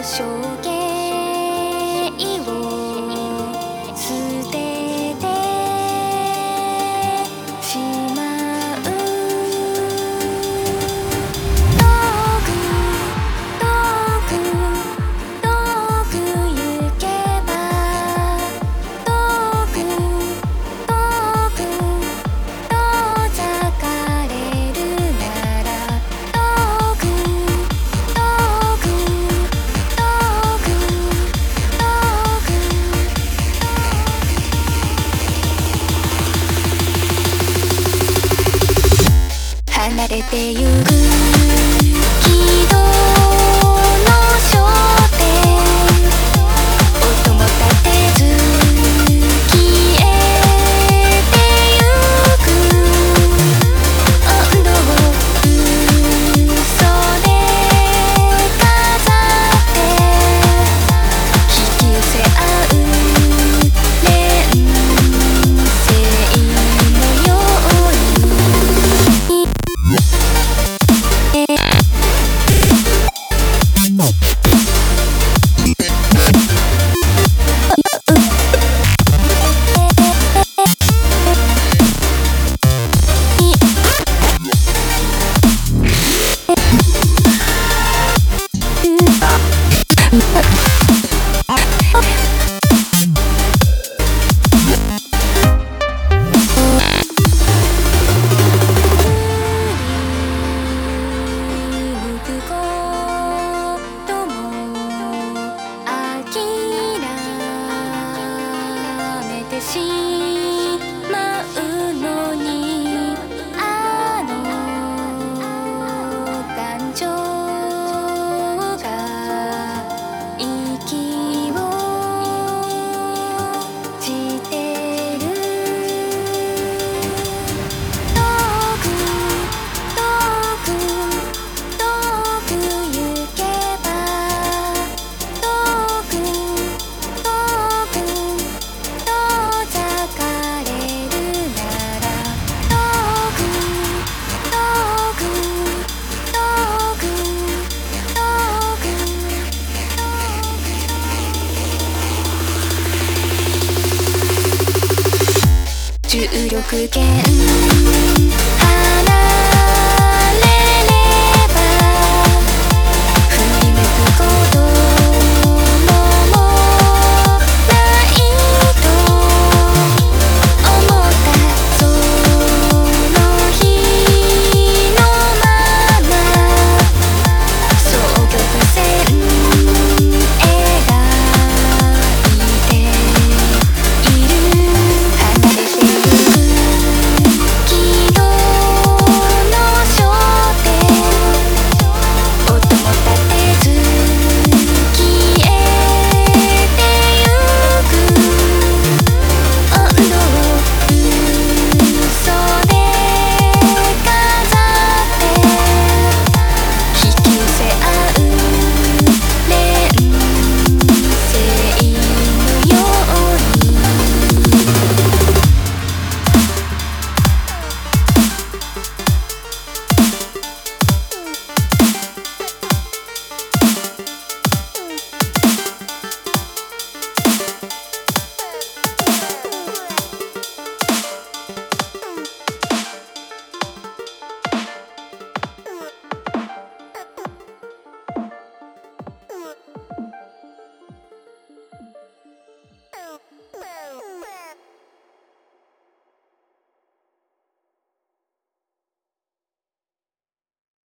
証言を捨ててしまう。遠く遠く遠く行けば遠く遠く遠ざかれるなら遠く遠く遠く遠く離れてゆく軌道の焦点音も立てず消えてゆく温度を嘘で飾って引き寄せ合う連星のようにしまうのにあの感情が息をしてる。遠く遠く遠く行けば遠く遠く遠ざかれるなら遠く遠く遠く遠く重力圏